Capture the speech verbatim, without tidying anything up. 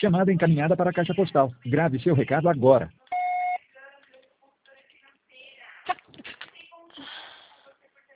Chamada encaminhada para a caixa postal. Grave seu recado agora.